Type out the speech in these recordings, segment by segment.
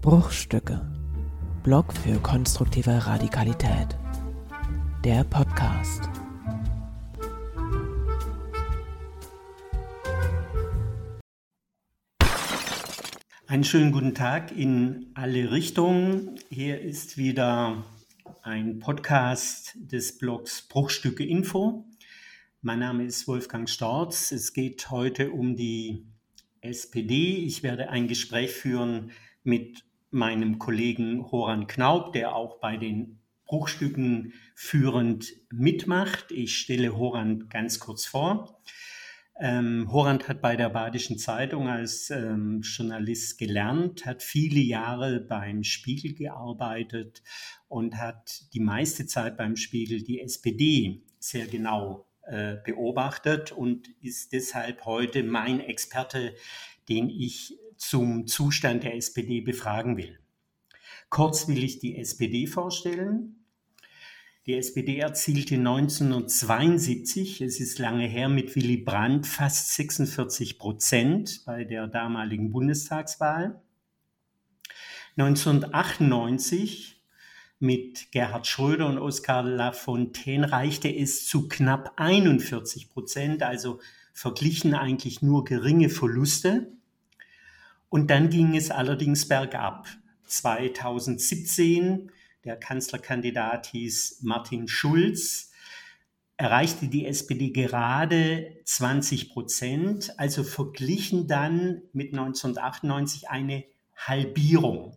Bruchstücke. Blog für konstruktive Radikalität. Der Podcast. Einen schönen guten Tag in alle Richtungen. Hier ist wieder ein Podcast des Blogs Bruchstücke Info. Mein Name ist Wolfgang Storz. Es geht heute um die SPD. Ich werde ein Gespräch führen mit meinem Kollegen Horan Knaub, der auch bei den Bruchstücken führend mitmacht. Ich stelle Horan ganz kurz vor. Horan hat bei der Badischen Zeitung als Journalist gelernt, hat viele Jahre beim Spiegel gearbeitet und hat die meiste Zeit beim Spiegel die SPD sehr genau beobachtet und ist deshalb heute mein Experte, den ich zum Zustand der SPD befragen will. Kurz will ich die SPD vorstellen. Die SPD erzielte 1972, es ist lange her, mit Willy Brandt fast 46% bei der damaligen Bundestagswahl. 1998 mit Gerhard Schröder und Oskar Lafontaine reichte es zu knapp 41%, also verglichen eigentlich nur geringe Verluste. Und dann ging es allerdings bergab. 2017, der Kanzlerkandidat hieß Martin Schulz, erreichte die SPD gerade 20%, also verglichen dann mit 1998 eine Halbierung.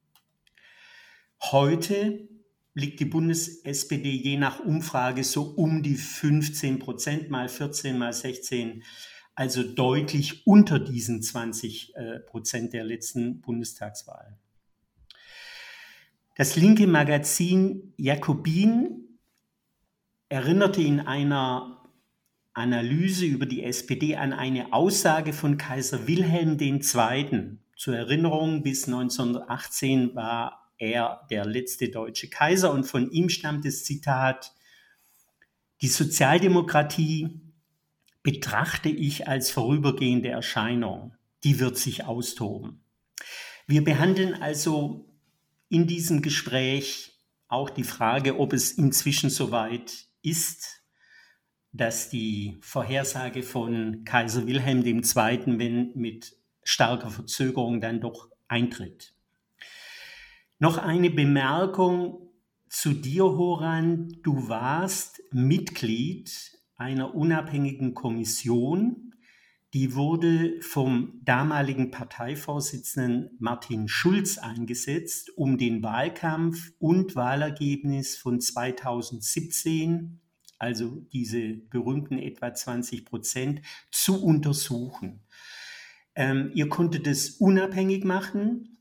Heute liegt die Bundes-SPD je nach Umfrage so um die 15%, mal 14, mal 16, also deutlich unter diesen 20% der letzten Bundestagswahl. Das linke Magazin Jacobin erinnerte in einer Analyse über die SPD an eine Aussage von Kaiser Wilhelm II. Zur Erinnerung, bis 1918 war er der letzte deutsche Kaiser und von ihm stammt das Zitat: Die Sozialdemokratie betrachte ich als vorübergehende Erscheinung. Die wird sich austoben. Wir behandeln also in diesem Gespräch auch die Frage, ob es inzwischen soweit ist, dass die Vorhersage von Kaiser Wilhelm II., wenn mit starker Verzögerung, dann doch eintritt. Noch eine Bemerkung zu dir, Horan. Du warst Mitglied einer unabhängigen Kommission, die wurde vom damaligen Parteivorsitzenden Martin Schulz eingesetzt, um den Wahlkampf und Wahlergebnis von 2017, also diese berühmten etwa 20%, zu untersuchen. Ihr konntet es unabhängig machen.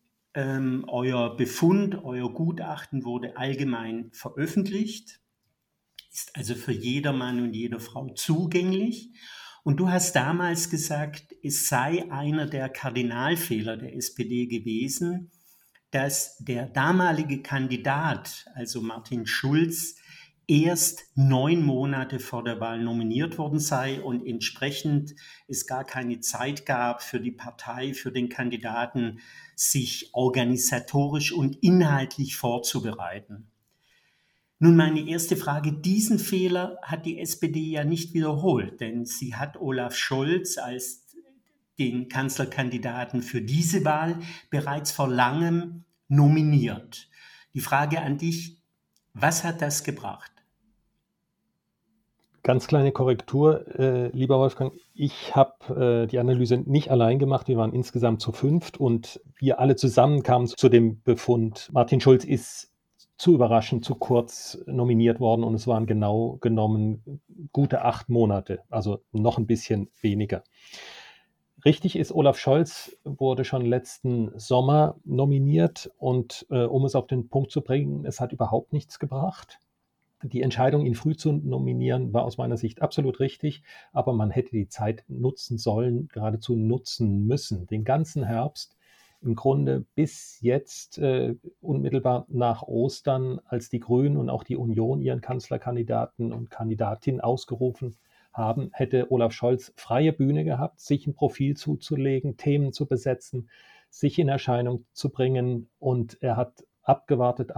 Euer Befund, euer Gutachten wurde allgemein veröffentlicht, ist also für jeder Mann und jede Frau zugänglich. Und du hast damals gesagt, es sei einer der Kardinalfehler der SPD gewesen, dass der damalige Kandidat, also Martin Schulz, erst 9 Monate vor der Wahl nominiert worden sei und entsprechend es gar keine Zeit gab für die Partei, für den Kandidaten, sich organisatorisch und inhaltlich vorzubereiten. Nun meine erste Frage, diesen Fehler hat die SPD ja nicht wiederholt, denn sie hat Olaf Scholz als den Kanzlerkandidaten für diese Wahl bereits vor langem nominiert. Die Frage an dich, was hat das gebracht? Ganz kleine Korrektur, lieber Wolfgang. Ich habe die Analyse nicht allein gemacht. Wir waren insgesamt zu 5 und wir alle zusammen kamen zu dem Befund, Martin Schulz ist zu überraschend, zu kurz nominiert worden und es waren genau genommen gute 8 Monate, also noch ein bisschen weniger. Richtig ist, Olaf Scholz wurde schon letzten Sommer nominiert und um es auf den Punkt zu bringen, es hat überhaupt nichts gebracht. Die Entscheidung, ihn früh zu nominieren, war aus meiner Sicht absolut richtig, aber man hätte die Zeit nutzen sollen, geradezu nutzen müssen. Den ganzen Herbst, im Grunde bis jetzt unmittelbar nach Ostern, als die Grünen und auch die Union ihren Kanzlerkandidaten und Kandidatin ausgerufen haben, hätte Olaf Scholz freie Bühne gehabt, sich ein Profil zuzulegen, Themen zu besetzen, sich in Erscheinung zu bringen. Und er hat abgewartet.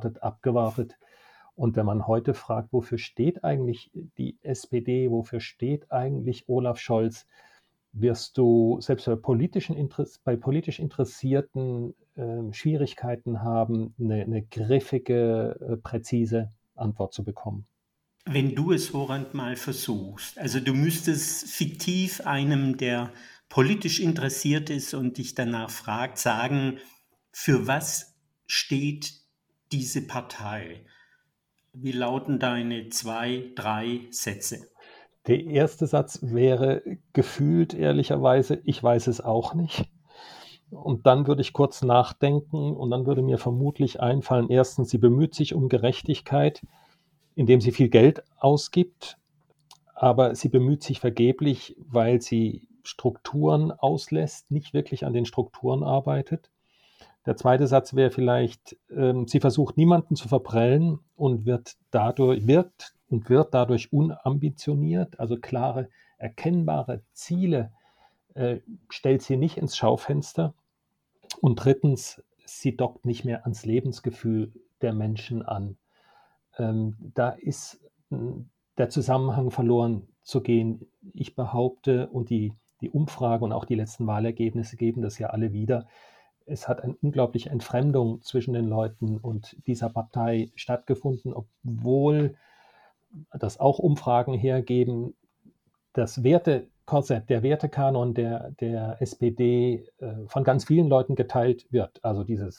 Und wenn man heute fragt, wofür steht eigentlich die SPD, wofür steht eigentlich Olaf Scholz, wirst du selbst bei politisch Interessierten Schwierigkeiten haben, eine griffige, präzise Antwort zu bekommen. Wenn du es, Horand, mal versuchst, also du müsstest fiktiv einem, der politisch interessiert ist und dich danach fragt, sagen, für was steht diese Partei? Wie lauten deine 2, 3 Sätze? Der erste Satz wäre gefühlt, ehrlicherweise, ich weiß es auch nicht. Und dann würde ich kurz nachdenken und dann würde mir vermutlich einfallen, erstens, sie bemüht sich um Gerechtigkeit, indem sie viel Geld ausgibt, aber sie bemüht sich vergeblich, weil sie Strukturen auslässt, nicht wirklich an den Strukturen arbeitet. Der zweite Satz wäre vielleicht, sie versucht niemanden zu verprellen und wird dadurch unambitioniert, also klare, erkennbare Ziele stellt sie nicht ins Schaufenster. Und drittens, sie dockt nicht mehr ans Lebensgefühl der Menschen an. Da ist der Zusammenhang verloren zu gehen. Ich behaupte, und die Umfrage und auch die letzten Wahlergebnisse geben das ja alle wieder, es hat eine unglaubliche Entfremdung zwischen den Leuten und dieser Partei stattgefunden, obwohl das auch Umfragen hergeben, das Wertekorsett, der Wertekanon der SPD von ganz vielen Leuten geteilt wird. Also diese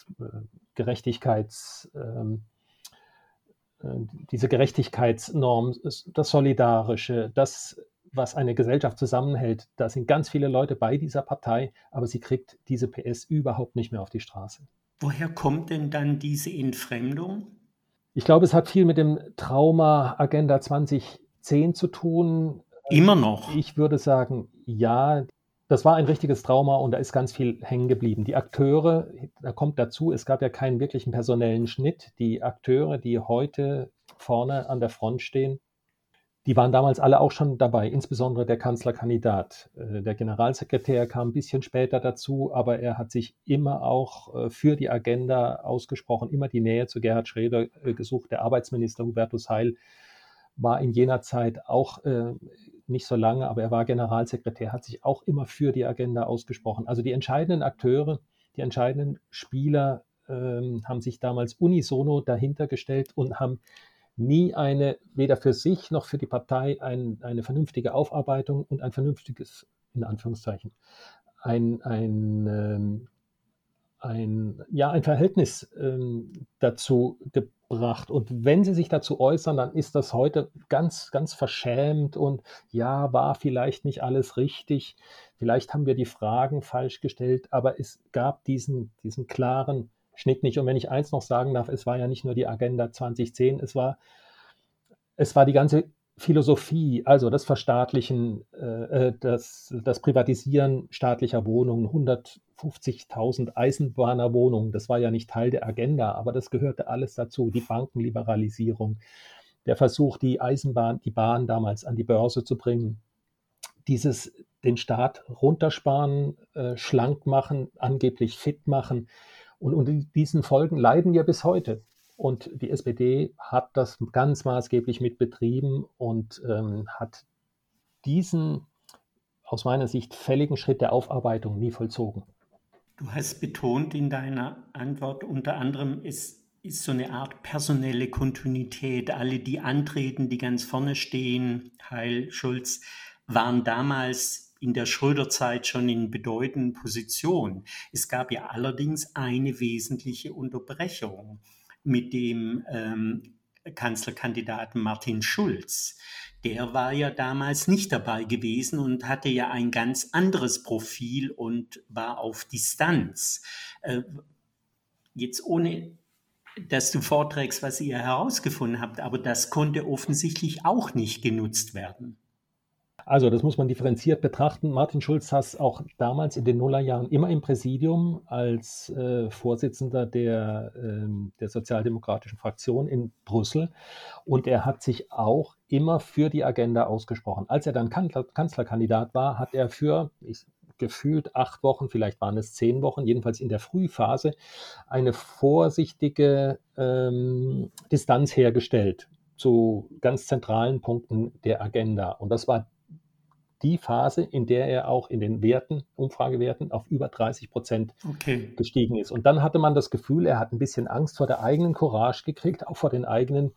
Gerechtigkeitsnorm, das Solidarische, das, was eine Gesellschaft zusammenhält, da sind ganz viele Leute bei dieser Partei, aber sie kriegt diese PS überhaupt nicht mehr auf die Straße. Woher kommt denn dann diese Entfremdung? Ich glaube, es hat viel mit dem Trauma Agenda 2010 zu tun. Immer noch? Ich würde sagen, ja, das war ein richtiges Trauma und da ist ganz viel hängen geblieben. Die Akteure, da kommt dazu, es gab ja keinen wirklichen personellen Schnitt. Die Akteure, die heute vorne an der Front stehen, die waren damals alle auch schon dabei, insbesondere der Kanzlerkandidat. Der Generalsekretär kam ein bisschen später dazu, aber er hat sich immer auch für die Agenda ausgesprochen, immer die Nähe zu Gerhard Schröder gesucht. Der Arbeitsminister Hubertus Heil war in jener Zeit auch nicht so lange, aber er war Generalsekretär, hat sich auch immer für die Agenda ausgesprochen. Also die entscheidenden Akteure, die entscheidenden Spieler haben sich damals unisono dahinter gestellt und haben nie weder für sich noch für die Partei eine vernünftige Aufarbeitung und ein vernünftiges, in Anführungszeichen, ein Verhältnis dazu gebracht. Und wenn sie sich dazu äußern, dann ist das heute ganz, ganz verschämt und ja, war vielleicht nicht alles richtig. Vielleicht haben wir die Fragen falsch gestellt, aber es gab diesen klaren Schnitt nicht. Und wenn ich eins noch sagen darf, es war ja nicht nur die Agenda 2010, es war die ganze Philosophie, also das Verstaatlichen, das Privatisieren staatlicher Wohnungen, 150.000 Eisenbahnerwohnungen, das war ja nicht Teil der Agenda, aber das gehörte alles dazu. Die Bankenliberalisierung, der Versuch, die Bahn damals an die Börse zu bringen, den Staat runtersparen, schlank machen, angeblich fit machen. Und unter diesen Folgen leiden wir bis heute. Und die SPD hat das ganz maßgeblich mit betrieben und hat diesen aus meiner Sicht fälligen Schritt der Aufarbeitung nie vollzogen. Du hast betont in deiner Antwort unter anderem, es ist so eine Art personelle Kontinuität. Alle, die antreten, die ganz vorne stehen, Heil, Schulz, waren damals in der Schröder-Zeit schon in bedeutenden Positionen. Es gab ja allerdings eine wesentliche Unterbrechung mit dem Kanzlerkandidaten Martin Schulz. Der war ja damals nicht dabei gewesen und hatte ja ein ganz anderes Profil und war auf Distanz. Jetzt ohne, dass du vorträgst, was ihr herausgefunden habt, aber das konnte offensichtlich auch nicht genutzt werden. Also das muss man differenziert betrachten. Martin Schulz saß auch damals in den Nullerjahren immer im Präsidium als Vorsitzender der sozialdemokratischen Fraktion in Brüssel und er hat sich auch immer für die Agenda ausgesprochen. Als er dann Kanzlerkandidat war, hat er für, ich gefühlt 8 Wochen, vielleicht waren es 10 Wochen, jedenfalls in der Frühphase, eine vorsichtige Distanz hergestellt zu ganz zentralen Punkten der Agenda. Und das war die Phase, in der er auch in den Umfragewerten auf über 30% gestiegen ist. Und dann hatte man das Gefühl, er hat ein bisschen Angst vor der eigenen Courage gekriegt, auch vor dem eigenen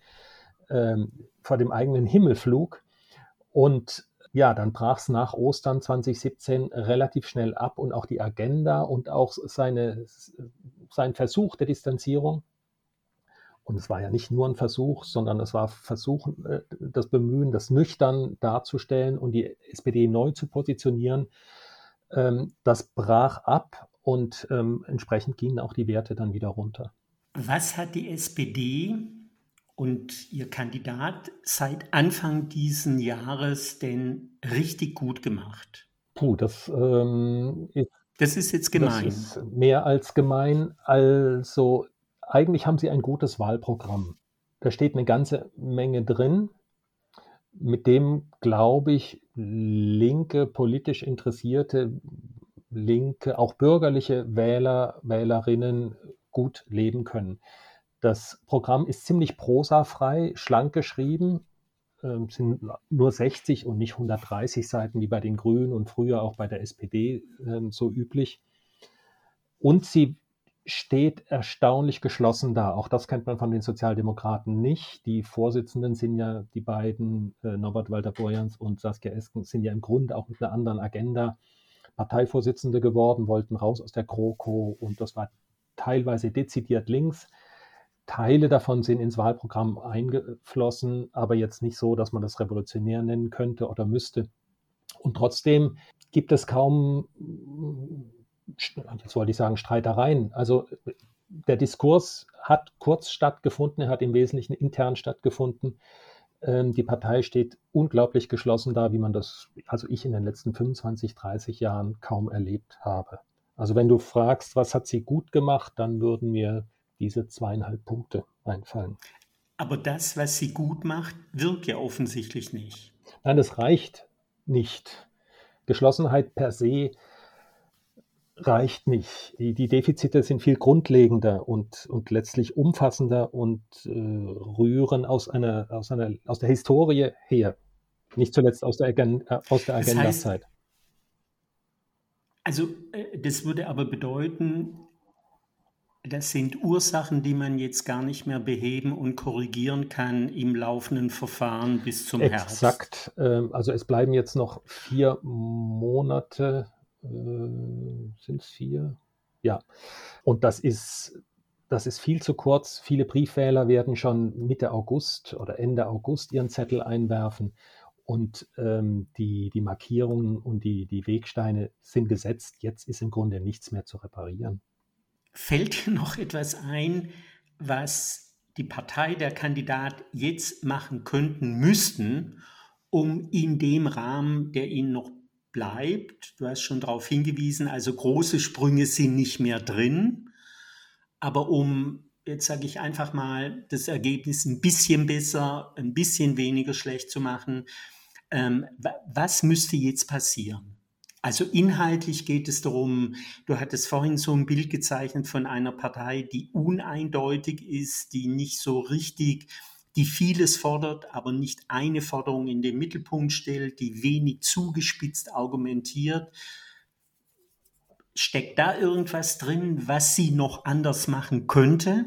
Himmelflug. Und ja, dann brach es nach Ostern 2017 relativ schnell ab und auch die Agenda und auch sein Versuch der Distanzierung. Und es war ja nicht nur ein Versuch, sondern es war das Bemühen, das nüchtern darzustellen und die SPD neu zu positionieren. Das brach ab und entsprechend gingen auch die Werte dann wieder runter. Was hat die SPD und ihr Kandidat seit Anfang dieses Jahres denn richtig gut gemacht? Das ist jetzt gemein. Das ist mehr als gemein. Also eigentlich haben sie ein gutes Wahlprogramm. Da steht eine ganze Menge drin, mit dem, glaube ich, linke, politisch interessierte, linke, auch bürgerliche Wähler, Wählerinnen gut leben können. Das Programm ist ziemlich prosafrei, schlank geschrieben, sind nur 60 und nicht 130 Seiten wie bei den Grünen und früher auch bei der SPD so üblich. Und sie steht erstaunlich geschlossen da. Auch das kennt man von den Sozialdemokraten nicht. Die Vorsitzenden sind ja die beiden, Norbert Walter-Borjans und Saskia Esken, sind ja im Grunde auch mit einer anderen Agenda Parteivorsitzende geworden, wollten raus aus der GroKo und das war teilweise dezidiert links. Teile davon sind ins Wahlprogramm eingeflossen, aber jetzt nicht so, dass man das revolutionär nennen könnte oder müsste. Und trotzdem gibt es kaum, jetzt wollte ich sagen, Streitereien. Also der Diskurs hat kurz stattgefunden, er hat im Wesentlichen intern stattgefunden. Die Partei steht unglaublich geschlossen da, wie man das, also ich in den letzten 25, 30 Jahren kaum erlebt habe. Also wenn du fragst, was hat sie gut gemacht, dann würden mir diese 2,5 Punkte einfallen. Aber das, was sie gut macht, wirkt ja offensichtlich nicht. Nein, das reicht nicht. Geschlossenheit per se reicht nicht. Die Defizite sind viel grundlegender und letztlich umfassender und rühren aus der Historie her. Nicht zuletzt aus der Agenda-Zeit. Also das würde aber bedeuten, das sind Ursachen, die man jetzt gar nicht mehr beheben und korrigieren kann im laufenden Verfahren bis zum Herbst. Exakt. Also es bleiben jetzt noch 4 Monate. Sind es 4? Ja. Und das ist viel zu kurz. Viele Briefwähler werden schon Mitte August oder Ende August ihren Zettel einwerfen. Und die Markierungen und die Wegsteine sind gesetzt. Jetzt ist im Grunde nichts mehr zu reparieren. Fällt dir noch etwas ein, was die Partei, der Kandidat jetzt machen müssten, um in dem Rahmen, der ihnen noch bleibt, du hast schon darauf hingewiesen, also große Sprünge sind nicht mehr drin, aber um, jetzt sage ich einfach mal, das Ergebnis ein bisschen besser, ein bisschen weniger schlecht zu machen, was müsste jetzt passieren? Also inhaltlich geht es darum, du hattest vorhin so ein Bild gezeichnet von einer Partei, die uneindeutig ist, die nicht so richtig, die vieles fordert, aber nicht eine Forderung in den Mittelpunkt stellt, die wenig zugespitzt argumentiert. Steckt da irgendwas drin, was sie noch anders machen könnte?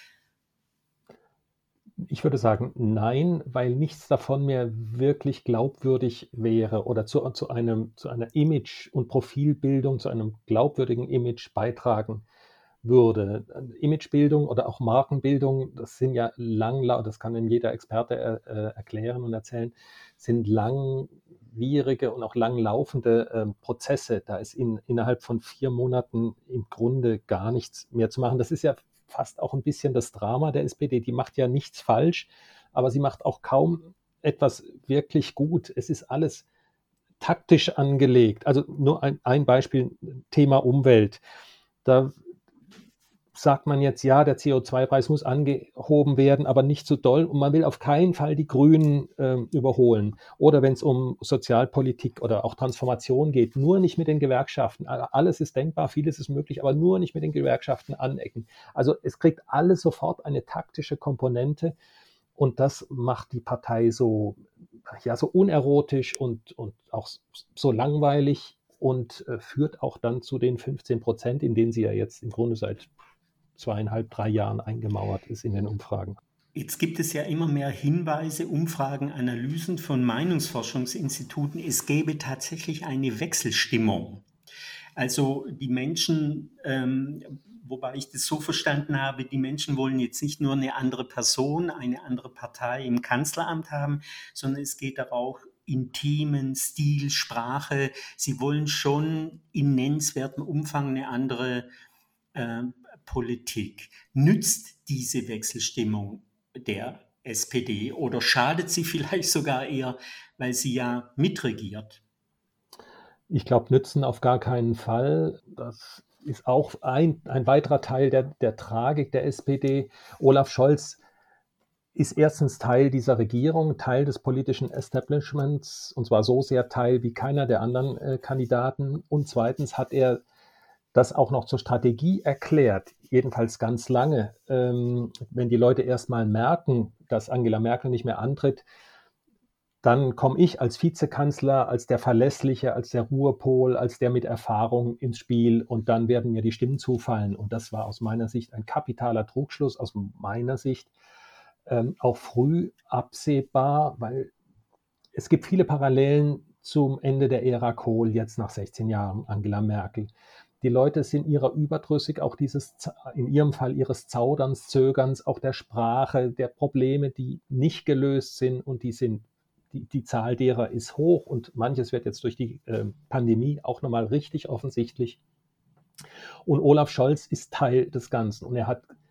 Ich würde sagen, nein, weil nichts davon mehr wirklich glaubwürdig wäre oder zu einer Image- und Profilbildung, zu einem glaubwürdigen Image beitragen würde. Imagebildung oder auch Markenbildung, das sind ja das kann Ihnen jeder Experte erklären und erzählen, sind langwierige und auch langlaufende Prozesse. Da ist innerhalb von 4 Monaten im Grunde gar nichts mehr zu machen. Das ist ja fast auch ein bisschen das Drama der SPD. Die macht ja nichts falsch, aber sie macht auch kaum etwas wirklich gut. Es ist alles taktisch angelegt. Also nur ein Beispiel, Thema Umwelt. Da sagt man jetzt, ja, der CO2-Preis muss angehoben werden, aber nicht zu doll. Und man will auf keinen Fall die Grünen überholen. Oder wenn es um Sozialpolitik oder auch Transformation geht, nur nicht mit den Gewerkschaften. Alles ist denkbar, vieles ist möglich, aber nur nicht mit den Gewerkschaften anecken. Also es kriegt alles sofort eine taktische Komponente. Und das macht die Partei so, ja, so unerotisch und auch so langweilig und führt auch dann zu den 15%, in denen sie ja jetzt im Grunde seit 2,5, 3 Jahren eingemauert ist in den Umfragen. Jetzt gibt es ja immer mehr Hinweise, Umfragen, Analysen von Meinungsforschungsinstituten. Es gäbe tatsächlich eine Wechselstimmung. Also die Menschen, wobei ich das so verstanden habe, die Menschen wollen jetzt nicht nur eine andere Person, eine andere Partei im Kanzleramt haben, sondern es geht auch in Themen, Stil, Sprache. Sie wollen schon in nennenswertem Umfang eine andere Politik. Nützt diese Wechselstimmung der SPD oder schadet sie vielleicht sogar eher, weil sie ja mitregiert? Ich glaube, nützen auf gar keinen Fall. Das ist auch ein weiterer Teil der Tragik der SPD. Olaf Scholz ist erstens Teil dieser Regierung, Teil des politischen Establishments, und zwar so sehr Teil wie keiner der anderen Kandidaten. Und zweitens hat er das auch noch zur Strategie erklärt, jedenfalls ganz lange. Wenn die Leute erstmal merken, dass Angela Merkel nicht mehr antritt, dann komme ich als Vizekanzler, als der Verlässliche, als der Ruhepol, als der mit Erfahrung ins Spiel und dann werden mir die Stimmen zufallen. Und das war aus meiner Sicht ein kapitaler Trugschluss, aus meiner Sicht auch früh absehbar, weil es gibt viele Parallelen zum Ende der Ära Kohl, jetzt nach 16 Jahren Angela Merkel. Die Leute sind ihrer überdrüssig, auch in ihrem Fall ihres Zauderns, Zögerns, auch der Sprache, der Probleme, die nicht gelöst sind und die Zahl derer ist hoch und manches wird jetzt durch die Pandemie auch nochmal richtig offensichtlich. Und Olaf Scholz ist Teil des Ganzen und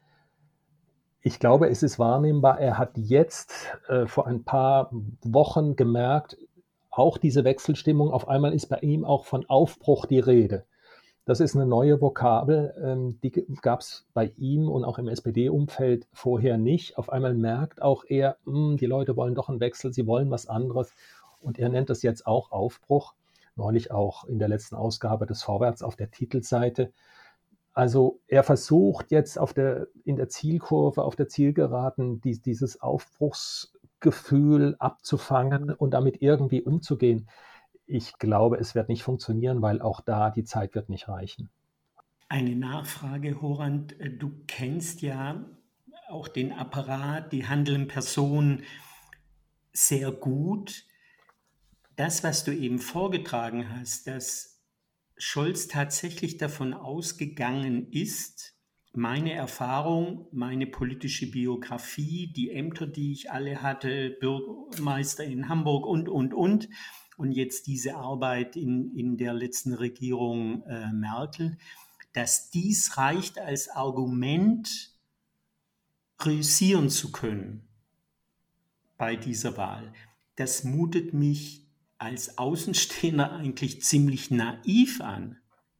ich glaube, es ist wahrnehmbar, er hat jetzt vor ein paar Wochen gemerkt, auch diese Wechselstimmung, auf einmal ist bei ihm auch von Aufbruch die Rede. Das ist eine neue Vokabel, die gab es bei ihm und auch im SPD-Umfeld vorher nicht. Auf einmal merkt auch er, die Leute wollen doch einen Wechsel, sie wollen was anderes. Und er nennt das jetzt auch Aufbruch, neulich auch in der letzten Ausgabe des Vorwärts auf der Titelseite. Also er versucht jetzt in der Zielkurve, auf der Zielgeraden, dieses Aufbruchsgefühl abzufangen und damit irgendwie umzugehen. Ich glaube, es wird nicht funktionieren, weil auch da die Zeit wird nicht reichen. Eine Nachfrage, Horand. Du kennst ja auch den Apparat, die handelnden Personen sehr gut. Das, was du eben vorgetragen hast, dass Scholz tatsächlich davon ausgegangen ist, meine Erfahrung, meine politische Biografie, die Ämter, die ich alle hatte, Bürgermeister in Hamburg und jetzt diese Arbeit in der letzten Regierung Merkel, dass dies reicht als Argument, reüssieren zu können bei dieser Wahl. Das mutet mich als Außenstehender eigentlich ziemlich naiv an.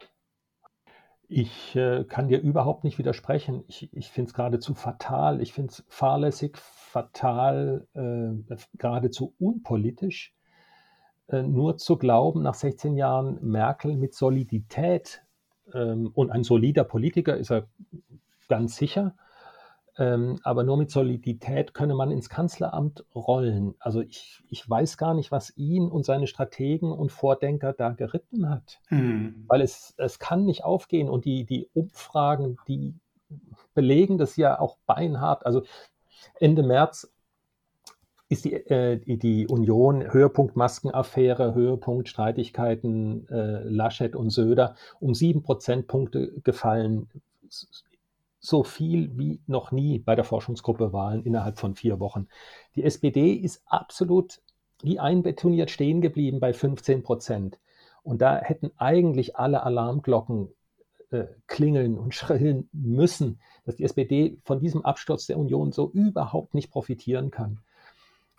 Ich kann dir überhaupt nicht widersprechen. Ich finde es geradezu fatal. Ich finde es fahrlässig, fatal, geradezu unpolitisch. Nur zu glauben, nach 16 Jahren Merkel mit Solidität, und ein solider Politiker ist er ganz sicher, aber nur mit Solidität könne man ins Kanzleramt rollen. Also ich weiß gar nicht, was ihn und seine Strategen und Vordenker da geritten hat. Weil es kann nicht aufgehen und die Umfragen, die belegen das ja auch beinhart. Also Ende März ist die Union, Höhepunkt Maskenaffäre, Höhepunkt Streitigkeiten Laschet und Söder, um 7 Prozentpunkte gefallen. So viel wie noch nie bei der Forschungsgruppe Wahlen innerhalb von 4 Wochen. Die SPD ist absolut wie einbetoniert stehen geblieben bei 15%. Und da hätten eigentlich alle Alarmglocken klingeln und schrillen müssen, dass die SPD von diesem Absturz der Union so überhaupt nicht profitieren kann.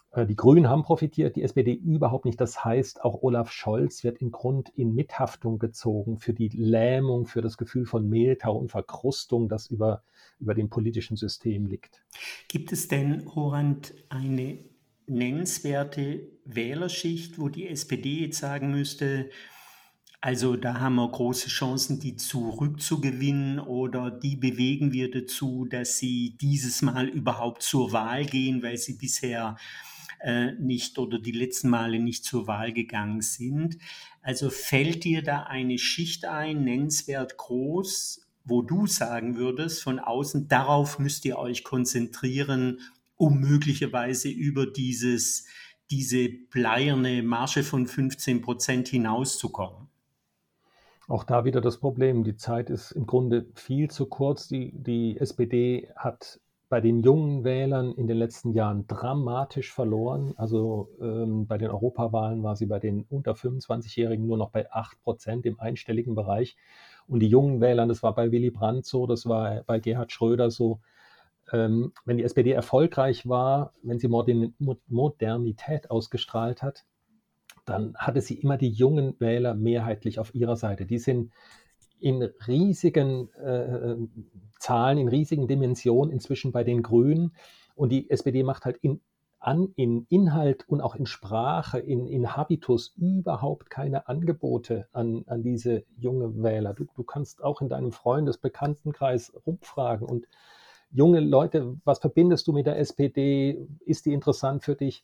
Die Grünen haben profitiert, die SPD überhaupt nicht. Das heißt, auch Olaf Scholz wird im Grund in Mithaftung gezogen für die Lähmung, für das Gefühl von Mehltau und Verkrustung, das über dem politischen System liegt. Gibt es denn, Horand, eine nennenswerte Wählerschicht, wo die SPD jetzt sagen müsste, also da haben wir große Chancen, die zurückzugewinnen, oder die bewegen wir dazu, dass sie dieses Mal überhaupt zur Wahl gehen, weil sie bisher nicht oder die letzten Male nicht zur Wahl gegangen sind? Also fällt dir da eine Schicht ein, nennenswert groß, wo du sagen würdest, von außen, darauf müsst ihr euch konzentrieren, um möglicherweise über diese bleierne Marge von 15% hinauszukommen? Auch da wieder das Problem, die Zeit ist im Grunde viel zu kurz. Die SPD hat bei den jungen Wählern in den letzten Jahren dramatisch verloren. Also bei den Europawahlen war sie bei den unter 25-Jährigen nur noch bei 8% im einstelligen Bereich. Und die jungen Wähler, das war bei Willy Brandt so, das war bei Gerhard Schröder so. Wenn die SPD erfolgreich war, wenn sie Modernität ausgestrahlt hat, dann hatte sie immer die jungen Wähler mehrheitlich auf ihrer Seite. Die sind in riesigen Zahlen, in riesigen Dimensionen inzwischen bei den Grünen. Und die SPD macht halt in Inhalt und auch in Sprache, in Habitus überhaupt keine Angebote an diese junge Wähler. Du kannst auch in deinem Bekanntenkreis rumfragen und junge Leute, was verbindest du mit der SPD? Ist die interessant für dich?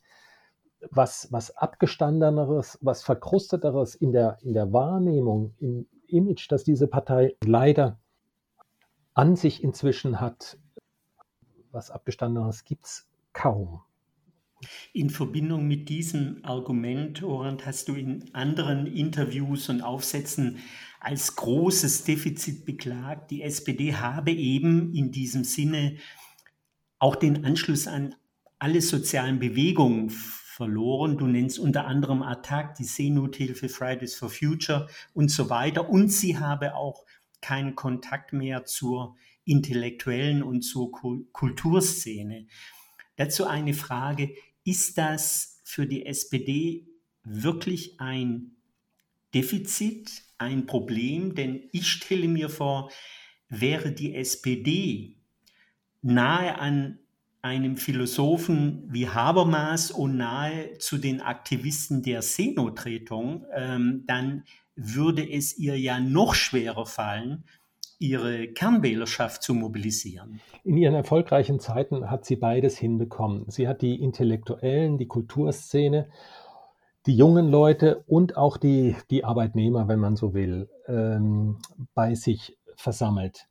Was Abgestandeneres, was Verkrusteteres in der Wahrnehmung, im Image, das diese Partei leider an sich inzwischen hat, was Abgestandeneres gibt es kaum. In Verbindung mit diesem Argument, Orant, hast du in anderen Interviews und Aufsätzen als großes Defizit beklagt, die SPD habe eben in diesem Sinne auch den Anschluss an alle sozialen Bewegungen verloren. Du nennst unter anderem ATTAC, die Seenothilfe, Fridays for Future und so weiter. Und sie habe auch keinen Kontakt mehr zur intellektuellen und zur Kulturszene. Dazu eine Frage: Ist das für die SPD wirklich ein Defizit, ein Problem? Denn ich stelle mir vor, wäre die SPD nahe an einem Philosophen wie Habermas und nahe zu den Aktivisten der Seenotrettung, dann würde es ihr ja noch schwerer fallen, ihre Kernwählerschaft zu mobilisieren. In ihren erfolgreichen Zeiten hat sie beides hinbekommen. Sie hat die Intellektuellen, die Kulturszene, die jungen Leute und auch die Arbeitnehmer, wenn man so will, bei sich versammelt.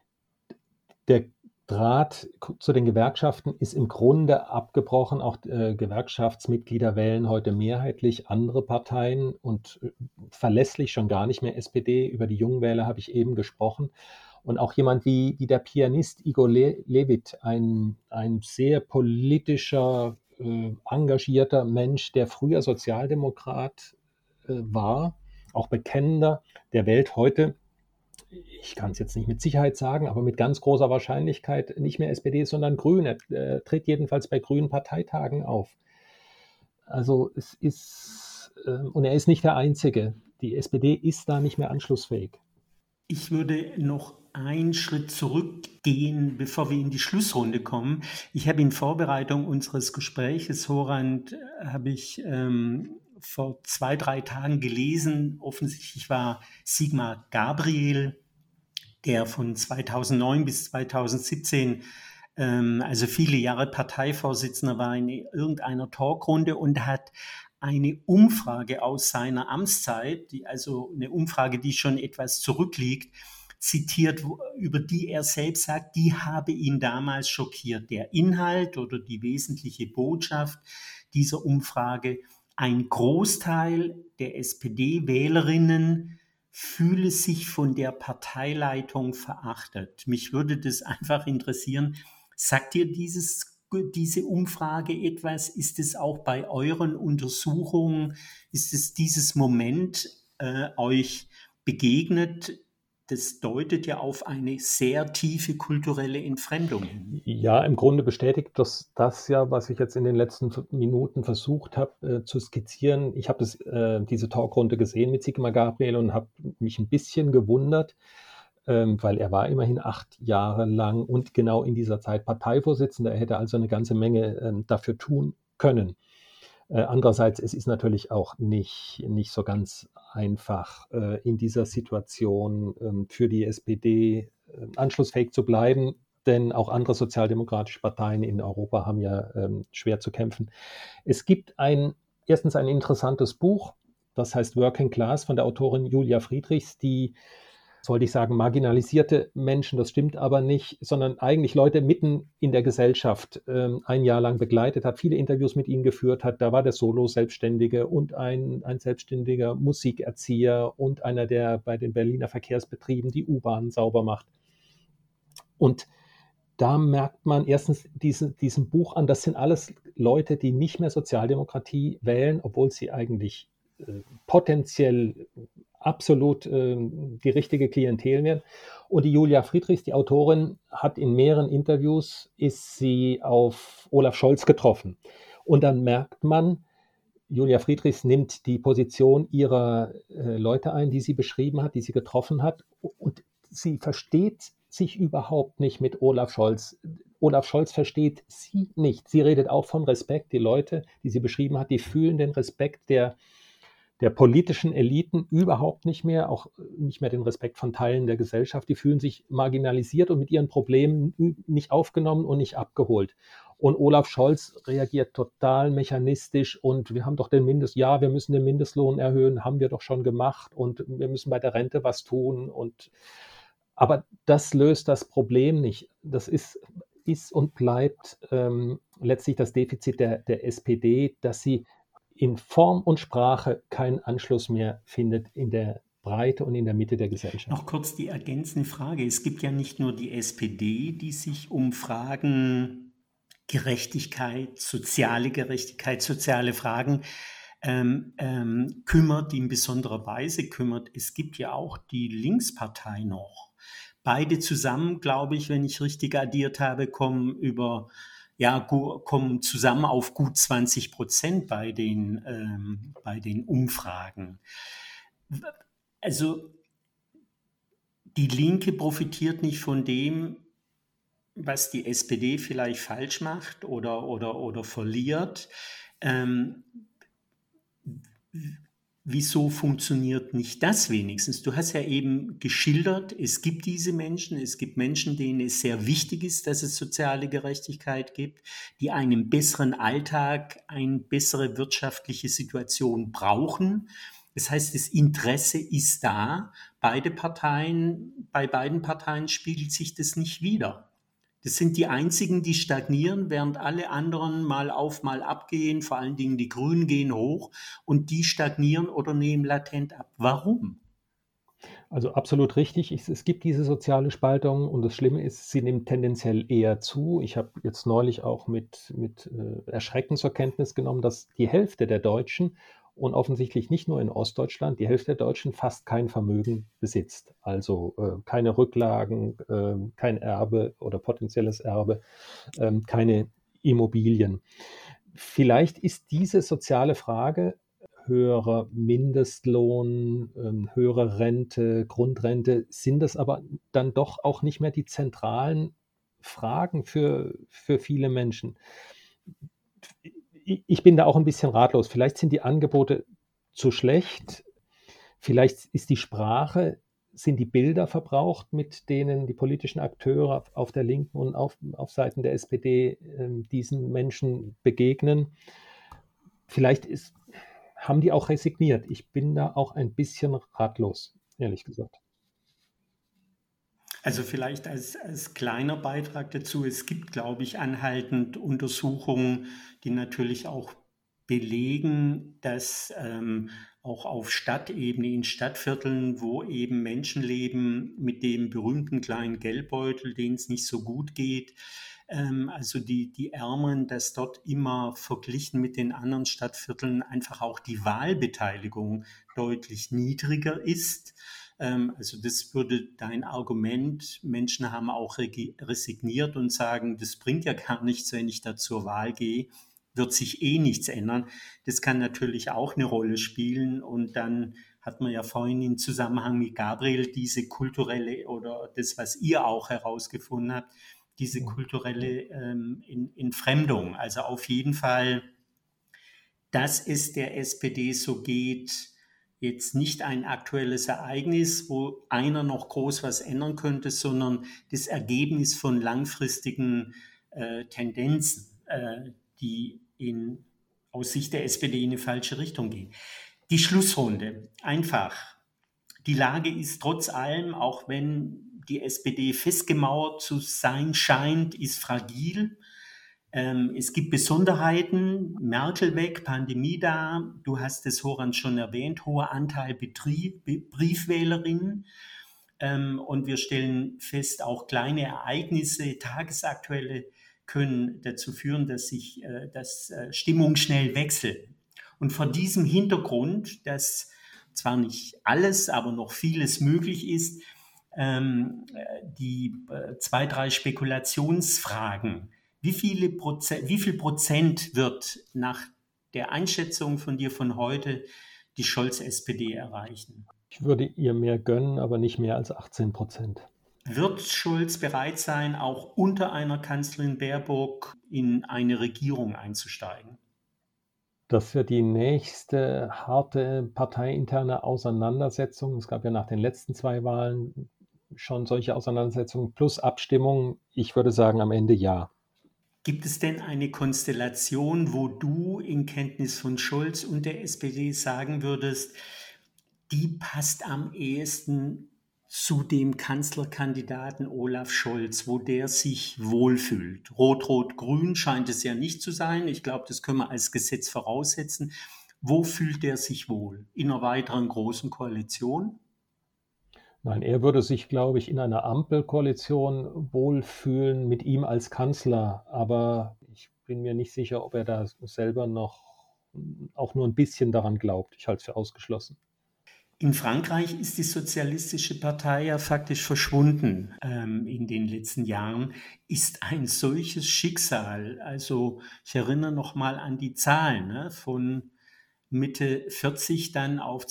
Der Draht zu den Gewerkschaften ist im Grunde abgebrochen. Auch Gewerkschaftsmitglieder wählen heute mehrheitlich andere Parteien und verlässlich schon gar nicht mehr SPD. Über die jungen Wähler habe ich eben gesprochen. Und auch jemand wie der Pianist Igor Levit, ein sehr politischer, engagierter Mensch, der früher Sozialdemokrat war, auch bekennender, der wählt heute, ich kann es jetzt nicht mit Sicherheit sagen, aber mit ganz großer Wahrscheinlichkeit nicht mehr SPD, sondern Grün. Er tritt jedenfalls bei grünen Parteitagen auf. Also es ist, und er ist nicht der Einzige. Die SPD ist da nicht mehr anschlussfähig. Ich würde noch einen Schritt zurückgehen, bevor wir in die Schlussrunde kommen. Ich habe in Vorbereitung unseres Gespräches, Horand, habe ich vor 2-3 Tagen gelesen, offensichtlich war Sigmar Gabriel, der von 2009 bis 2017, also viele Jahre Parteivorsitzender war, in irgendeiner Talkrunde und hat eine Umfrage aus seiner Amtszeit, also eine Umfrage, die schon etwas zurückliegt, zitiert, über die er selbst sagt, die habe ihn damals schockiert. Der Inhalt oder die wesentliche Botschaft dieser Umfrage: Ein Großteil der SPD-Wählerinnen fühle sich von der Parteileitung verachtet. Mich würde das einfach interessieren. Sagt dir diese Umfrage etwas? Ist es auch bei euren Untersuchungen, ist es dieses Moment euch begegnet, das deutet ja auf eine sehr tiefe kulturelle Entfremdung hin. Ja, im Grunde bestätigt das ja, was ich jetzt in den letzten Minuten versucht habe zu skizzieren. Ich habe diese Talkrunde gesehen mit Sigmar Gabriel und habe mich ein bisschen gewundert, weil er war immerhin 8 Jahre lang und genau in dieser Zeit Parteivorsitzender. Er hätte also eine ganze Menge dafür tun können. Andererseits, es ist natürlich auch nicht so ganz einfach, in dieser Situation für die SPD anschlussfähig zu bleiben, denn auch andere sozialdemokratische Parteien in Europa haben ja schwer zu kämpfen. Es gibt erstens ein interessantes Buch, das heißt Working Class von der Autorin Julia Friedrichs, die, sollte ich sagen, marginalisierte Menschen, das stimmt aber nicht, sondern eigentlich Leute mitten in der Gesellschaft ein Jahr lang begleitet hat, viele Interviews mit ihnen geführt hat. Da war der Solo-Selbstständige und ein selbstständiger Musikerzieher und einer, der bei den Berliner Verkehrsbetrieben die U-Bahn sauber macht. Und da merkt man erstens diesem Buch an, das sind alles Leute, die nicht mehr Sozialdemokratie wählen, obwohl sie eigentlich potenziell absolut die richtige Klientel wären. Und die Julia Friedrichs, die Autorin, hat in mehreren Interviews, ist sie auf Olaf Scholz getroffen. Und dann merkt man, Julia Friedrichs nimmt die Position ihrer Leute ein, die sie beschrieben hat, die sie getroffen hat. Und sie versteht sich überhaupt nicht mit Olaf Scholz. Olaf Scholz versteht sie nicht. Sie redet auch von Respekt. Die Leute, die sie beschrieben hat, die fühlen den Respekt der politischen Eliten überhaupt nicht mehr, auch nicht mehr den Respekt von Teilen der Gesellschaft. Die fühlen sich marginalisiert und mit ihren Problemen nicht aufgenommen und nicht abgeholt. Und Olaf Scholz reagiert total mechanistisch und wir haben doch wir müssen den Mindestlohn erhöhen, haben wir doch schon gemacht und wir müssen bei der Rente was tun. Aber das löst das Problem nicht. Das ist und bleibt letztlich das Defizit der SPD, dass sie in Form und Sprache keinen Anschluss mehr findet in der Breite und in der Mitte der Gesellschaft. Noch kurz die ergänzende Frage. Es gibt ja nicht nur die SPD, die sich um Fragen Gerechtigkeit, soziale Fragen kümmert, die in besonderer Weise kümmert. Es gibt ja auch die Linkspartei noch. Beide zusammen, glaube ich, wenn ich richtig addiert habe, kommen zusammen auf gut 20% bei den Umfragen. Also die Linke profitiert nicht von dem, was die SPD vielleicht falsch macht oder verliert. Wieso funktioniert nicht das wenigstens? Du hast ja eben geschildert, es gibt diese Menschen, es gibt Menschen, denen es sehr wichtig ist, dass es soziale Gerechtigkeit gibt, die einen besseren Alltag, eine bessere wirtschaftliche Situation brauchen. Das heißt, das Interesse ist da. Bei beiden Parteien spiegelt sich das nicht wider. Das sind die einzigen, die stagnieren, während alle anderen mal auf, mal abgehen. Vor allen Dingen die Grünen gehen hoch und die stagnieren oder nehmen latent ab. Warum? Also absolut richtig. Es gibt diese soziale Spaltung und das Schlimme ist, sie nimmt tendenziell eher zu. Ich habe jetzt neulich auch mit Erschrecken zur Kenntnis genommen, dass die Hälfte der Deutschen und offensichtlich nicht nur in Ostdeutschland, die Hälfte der Deutschen fast kein Vermögen besitzt. Also keine Rücklagen, kein Erbe oder potenzielles Erbe, keine Immobilien. Vielleicht ist diese soziale Frage, höherer Mindestlohn, höhere Rente, Grundrente, sind das aber dann doch auch nicht mehr die zentralen Fragen für viele Menschen. Ich bin da auch ein bisschen ratlos. Vielleicht sind die Angebote zu schlecht. Vielleicht ist die Sprache, sind die Bilder verbraucht, mit denen die politischen Akteure auf der Linken und auf Seiten der SPD diesen Menschen begegnen. Vielleicht haben die auch resigniert. Ich bin da auch ein bisschen ratlos, ehrlich gesagt. Also vielleicht als kleiner Beitrag dazu, es gibt, glaube ich, anhaltend Untersuchungen, die natürlich auch belegen, dass auch auf Stadtebene, in Stadtvierteln, wo eben Menschen leben mit dem berühmten kleinen Geldbeutel, denen es nicht so gut geht, also die Ärmeren, dass dort immer verglichen mit den anderen Stadtvierteln einfach auch die Wahlbeteiligung deutlich niedriger ist. Also das würde dein Argument, Menschen haben auch resigniert und sagen, das bringt ja gar nichts, wenn ich da zur Wahl gehe, wird sich eh nichts ändern. Das kann natürlich auch eine Rolle spielen. Und dann hat man ja vorhin im Zusammenhang mit Gabriel diese kulturelle oder das, was ihr auch herausgefunden habt, diese kulturelle Entfremdung. Also auf jeden Fall, dass es der SPD so geht, jetzt nicht ein aktuelles Ereignis, wo einer noch groß was ändern könnte, sondern das Ergebnis von langfristigen Tendenzen, die aus Sicht der SPD in eine falsche Richtung gehen. Die Schlussrunde, einfach. Die Lage ist trotz allem, auch wenn die SPD festgemauert zu sein scheint, ist fragil. Es gibt Besonderheiten, Merkel weg, Pandemie da, du hast es, Horan, schon erwähnt, hoher Anteil Briefwählerinnen. Und wir stellen fest, auch kleine Ereignisse, tagesaktuelle, können dazu führen, dass Stimmung schnell wechselt. Und vor diesem Hintergrund, dass zwar nicht alles, aber noch vieles möglich ist, die 2-3 Spekulationsfragen. Wie viel Prozent wird nach der Einschätzung von dir von heute die Scholz-SPD erreichen? Ich würde ihr mehr gönnen, aber nicht mehr als 18%. Wird Scholz bereit sein, auch unter einer Kanzlerin Baerbock in eine Regierung einzusteigen? Das wird die nächste harte parteiinterne Auseinandersetzung. Es gab ja nach den letzten 2 Wahlen schon solche Auseinandersetzungen plus Abstimmungen. Ich würde sagen, am Ende ja. Gibt es denn eine Konstellation, wo du in Kenntnis von Scholz und der SPD sagen würdest, die passt am ehesten zu dem Kanzlerkandidaten Olaf Scholz, wo der sich wohlfühlt? Rot-Rot-Grün scheint es ja nicht zu sein. Ich glaube, das können wir als Gesetz voraussetzen. Wo fühlt der sich wohl? In einer weiteren großen Koalition? Nein, er würde sich, glaube ich, in einer Ampelkoalition wohlfühlen mit ihm als Kanzler. Aber ich bin mir nicht sicher, ob er da selber noch auch nur ein bisschen daran glaubt. Ich halte es für ausgeschlossen. In Frankreich ist die Sozialistische Partei ja faktisch verschwunden in den letzten Jahren. Ist ein solches Schicksal, also ich erinnere noch mal an die Zahlen, von Mitte 40 dann auf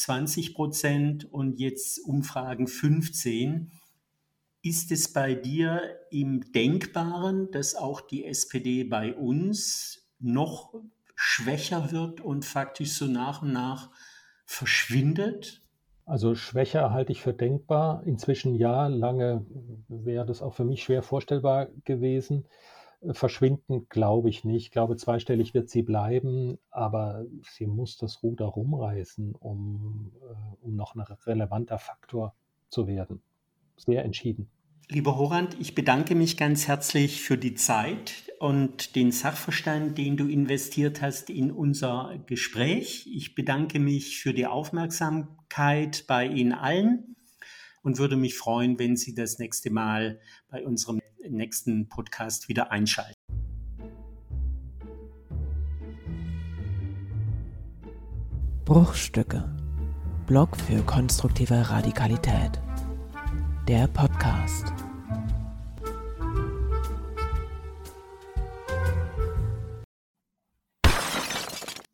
20% und jetzt Umfragen 15. Ist es bei dir im Denkbaren, dass auch die SPD bei uns noch schwächer wird und faktisch so nach und nach verschwindet? Also schwächer halte ich für denkbar. Inzwischen ja, lange wäre das auch für mich schwer vorstellbar gewesen. Verschwinden glaube ich nicht. Ich glaube, zweistellig wird sie bleiben, aber sie muss das Ruder rumreißen, um noch ein relevanter Faktor zu werden. Sehr entschieden. Lieber Horand, ich bedanke mich ganz herzlich für die Zeit und den Sachverstand, den du investiert hast in unser Gespräch. Ich bedanke mich für die Aufmerksamkeit bei Ihnen allen und würde mich freuen, wenn Sie das nächste Mal bei unserem nächsten Podcast wieder einschalten. Bruchstücke. Blog für konstruktive Radikalität. Der Podcast.